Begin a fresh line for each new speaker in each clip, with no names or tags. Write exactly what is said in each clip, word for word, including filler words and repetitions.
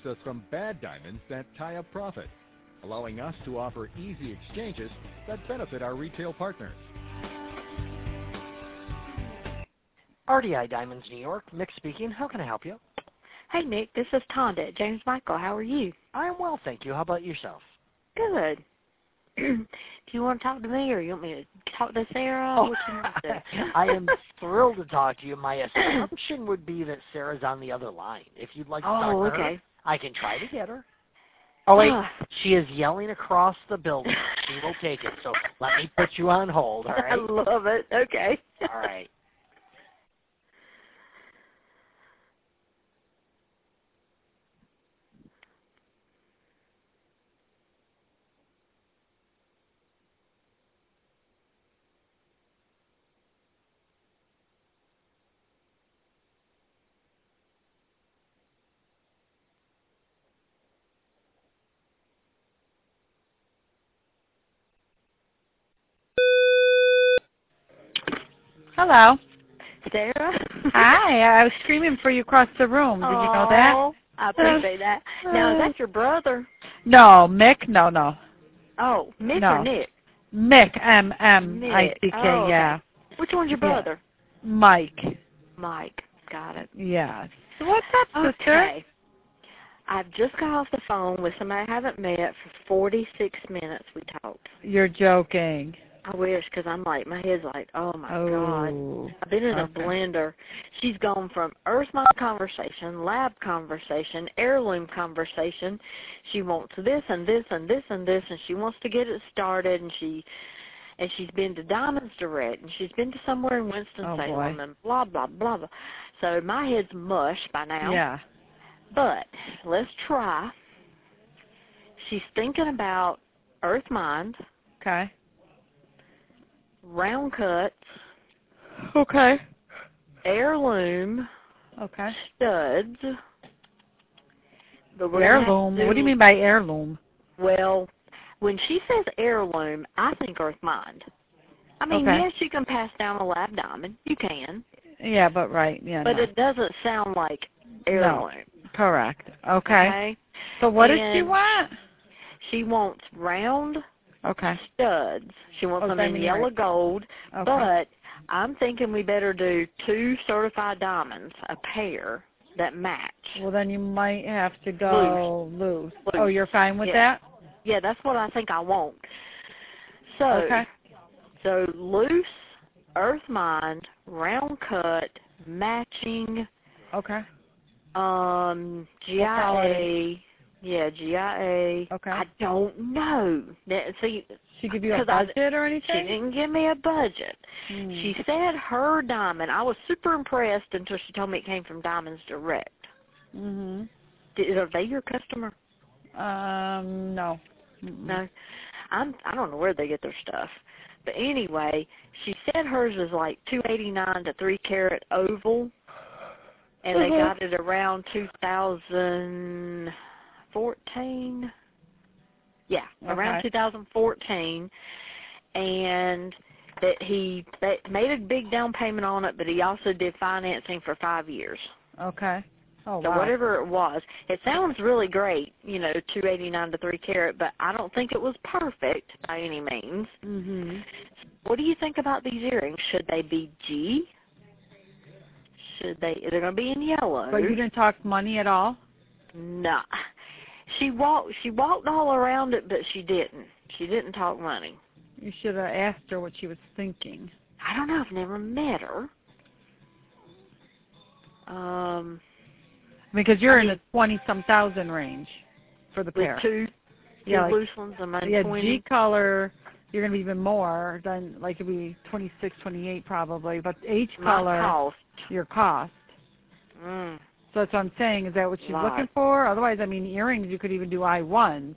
us from bad diamonds that tie up profit, allowing us to offer easy exchanges that benefit our retail partners.
R D I Diamonds, New York. Mick speaking. How can I help you?
Hey, Mick. This is Tonda at James Michael. How are you?
I'm well, thank you. How about yourself?
Good. Do you want to talk to me, or you want me to talk to Sarah?
Oh,
what you want to do?
I am thrilled to talk to you. My assumption would be that Sarah's on the other line. If you'd like to
oh,
talk to
okay.
her, I can try to get her. Oh, wait.
Ah.
She is yelling across the building. She will take it. So let me put you on hold, all right?
I love it. Okay.
All right.
Hello.
Sarah?
Hi. I was screaming for you across the room. Did you know that?
Oh, I appreciate that. Now, is that your brother?
No, Mick? No, no.
Oh, Mick
no.
or Nick?
Mick, M M I C K,
oh, okay.
yeah.
Which one's your brother?
Yeah. Mike.
Mike. Got it.
Yes. So what's up, sister?
Okay. I've just got off the phone with somebody I haven't met for forty-six minutes. We talked.
You're joking.
I wish, because I'm like, my head's like, oh, my
oh,
God. I've been in
okay.
a blender. She's gone from Earthmine conversation, lab conversation, heirloom conversation. She wants this and this and this and this, and she wants to get it started, and she and she's been to Diamonds Direct, and she's been to somewhere in Winston-Salem,
oh,
and blah, blah, blah, blah. So my head's mush by now.
Yeah.
But let's try. She's thinking about Earthmine.
Okay.
Round cuts.
Okay.
Heirloom.
Okay.
Studs. But we're
heirloom?
do,
what do you mean by heirloom?
Well, when she says heirloom, I think Earthmine. I mean,
okay.
yes, you can pass down a lab diamond. You can.
Yeah, but right. Yeah.
But
no.
it doesn't sound like heirloom.
No. Correct. Okay.
okay.
So what
and
does she want?
She wants round
okay.
studs. She wants
oh,
them in yellow
right.
gold.
Okay.
But I'm thinking we better do two certified diamonds, a pair, that match.
Well, then you might have to go
loose.
loose.
loose.
Oh, you're fine with
yeah.
that?
Yeah, that's what I think I want. So,
okay.
so loose, Earthmine, round cut, matching.
Okay.
Um, G I A. Yeah, G I A.
Okay.
I don't know. See,
she give you a budget
I,
or anything?
She didn't give me a budget.
Hmm.
She said her diamond. I was super impressed until she told me it came from Diamonds Direct.
Mhm.
Did, are they your customer?
Um, no. Mm-mm.
No. I'm. I don't know where they get their stuff. But anyway, she said hers is like two eighty-nine to three carat oval, and
mm-hmm.
they got it around two thousand fourteen. Yeah,
okay.
around two thousand fourteen, and that he that made a big down payment on it, but he also did financing for five years.
Okay. Oh,
so
wow.
whatever it was, it sounds really great, you know, two eighty-nine to three carat, but I don't think it was perfect by any means.
Mhm.
What do you think about these earrings? Should they be G? Should they? They're going to be in yellow.
But you didn't talk money at all?
Nah. She walked. She walked all around it, but she didn't. She didn't talk money.
You should have asked her what she was thinking.
I don't know. I've never met her. Um.
Because you're
I mean,
in the twenty-some thousand range for the
with
pair.
two, two
yeah, like,
loose ones and mine
yeah,
twenty.
G color, you're going to be even more than, like, it'd be twenty-six, twenty-eight probably. But H color,
My cost.
your cost.
Mm.
So that's what I'm saying. Is that what she's
Lot.
looking for? Otherwise, I mean, earrings, you could even do I ones.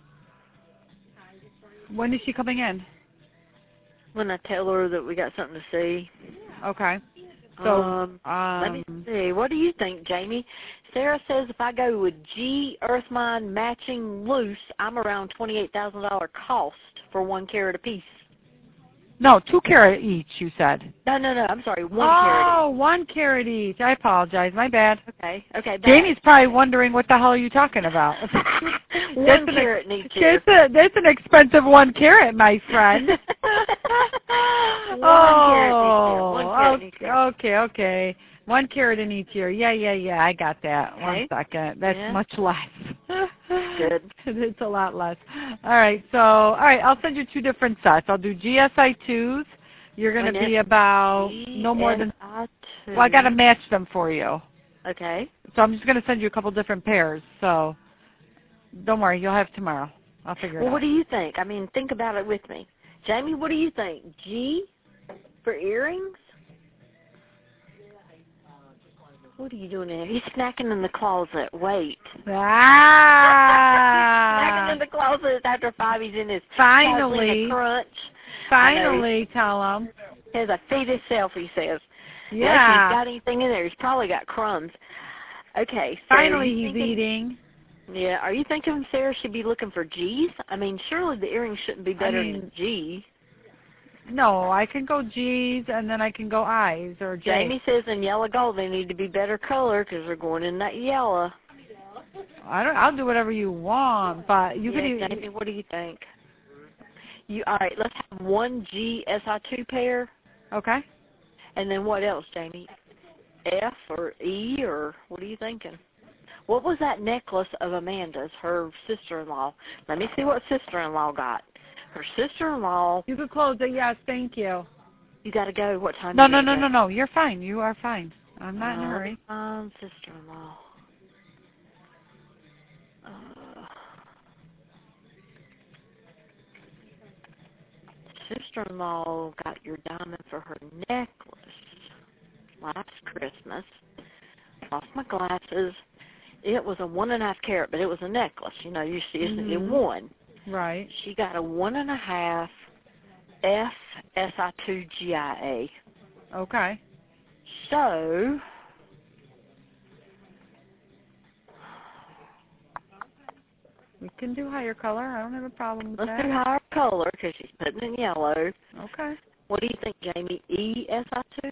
When is she coming in?
When I tell her that we got something to see.
Okay. So,
um,
um,
let me see. What do you think, Jamie? Sarah says if I go with G Earthmine matching loose, I'm around twenty-eight thousand dollars cost for one carat apiece.
No, two carat each, you said.
No, no, no. I'm sorry. One
oh,
carat.
Oh, one carat each. I apologize. My bad.
Okay. Okay. Bad.
Jamie's probably wondering what the hell are you talking about.
one carat an, each
that's, a, that's an expensive one carat, my friend.
one
oh,
carat each year. One carat
okay,
each year.
okay, okay. One carat in each year. Yeah, yeah, yeah. I got that.
Okay.
One second. That's
Yeah.
much less.
Good.
It's a lot less. All right. So, all right. I'll send you two different sets. I'll do G S I twos. You're going to be about no more than. Well, I got to match them for you.
Okay.
So I'm just going to send you a couple different pairs. So don't worry. You'll have tomorrow. I'll figure it
well,
out.
What do you think? I mean, think about it with me. Jamie, what do you think? G for earrings? What are you doing there? He's snacking in the closet. Wait.
Ah!
Snacking in the closet after five. He's in his
Finally.
crunch.
Finally, tell him.
He has a fetus self, he says.
Yeah.
Unless he's got anything in there. He's probably got crumbs. Okay. So
Finally, he's
thinking,
eating.
Yeah. Are you thinking Sarah should be looking for G's? I mean, surely the earrings shouldn't be better
I mean,
than G.
No, I can go G's and then I can go I's or J.
Jamie says in yellow gold they need to be better color because they're going in that yellow.
I don't. I'll do whatever you want, but you
yeah,
could even.
Jamie, what do you think? You all right? Let's have one G S I two pair.
Okay.
And then what else, Jamie? F or E or what are you thinking? What was that necklace of Amanda's, her sister-in-law? Let me see what sister-in-law got. Her sister-in-law.
You could close it. Yes, thank you.
You got to go. What time?
No,
do
no,
you
no,
go?
no, no. You're fine. You are fine. I'm not in a
Uh,
hurry.
Um, sister-in-law. Uh, sister-in-law got your diamond for her necklace last Christmas. Lost my glasses. It was a one and a half carat, but it was a necklace. You know, you see, isn't
Mm-hmm.
it one?
Right.
She got a one and a half F S I two G I A.
Okay.
So,
We can do higher color. I don't have a problem with
let's
that.
do higher color because she's putting in yellow.
Okay.
What do you think, Jamie? E S I two?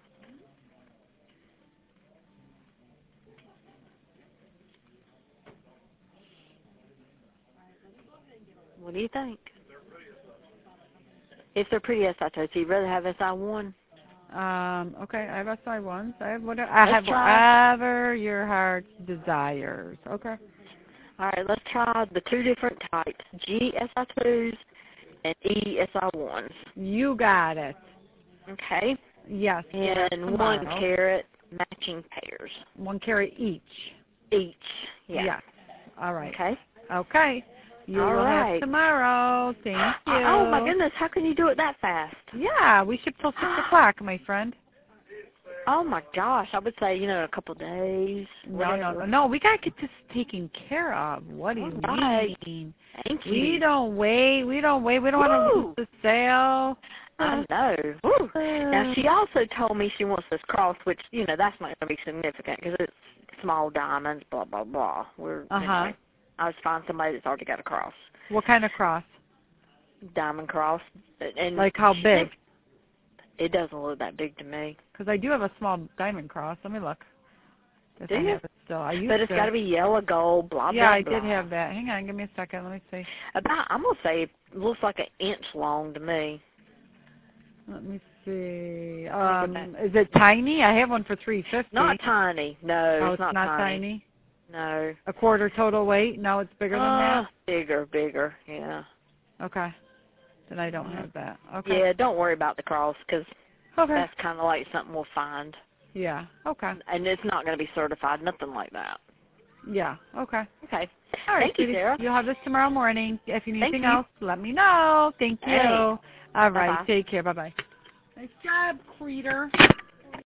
What do you think? If they're pretty S I two, so you'd rather have S I one?
Um, okay, I have S I ones. I have whatever, I
Let's
have
try.
whatever your heart desires. Okay.
All right, let's try the two different types, G S I twos and E S I ones.
You got it.
Okay?
Yes.
And one
tomorrow.
carat matching pairs.
One carat each.
Each. Yeah.
Yes. All right.
Okay?
Okay. You
All
will
right.
have tomorrow. Thank you.
Oh, my goodness. How can you do it that fast?
Yeah, we should till six o'clock, my friend.
Oh, my gosh. I would say, you know, in a couple of days.
No, no,
whatever.
no. We got to get this taken care of. What do you
All right.
mean?
Thank you.
We don't wait. We don't wait. We don't want to
Woo.
lose the sale.
I know. Woo. Now, she also told me she wants this cross, which, you know, that's not going to be significant because it's small diamonds, blah, blah, blah. We're,
Uh-huh.
anyway, I was finding somebody that's already got a cross.
What kind of cross?
Diamond cross. And
Like how
she
big?
said it doesn't look that big to me.
Because I do have a small diamond cross. Let me look. If
Do
I
you?
have it still. I used
But it's
to.
got to be yellow gold, blah,
Yeah,
blah,
I
blah.
did have that. Hang on. Give me a second. Let me see.
About, I'm going to say it looks like an inch long to me.
Let me see. Um, is it tiny? I have one for three fifty.
Not tiny. No,
Oh,
it's not,
not
tiny.
tiny.
No.
A quarter total weight? No, it's bigger than
Uh,
that.
Bigger, bigger, yeah.
Okay. Then I don't have that. Okay.
Yeah, don't worry about the cross because
Okay.
that's kind of like something we'll find.
Yeah. Okay.
And it's not going to be certified, nothing like that.
Yeah. Okay.
Okay.
All right,
Thank you,
sweetie.
Sarah.
You'll have this tomorrow morning. If you need
Thank
anything
you.
else, let me know. Thank you.
Hey.
All right.
Bye-bye.
Take care. Bye-bye. Nice job, Creeter.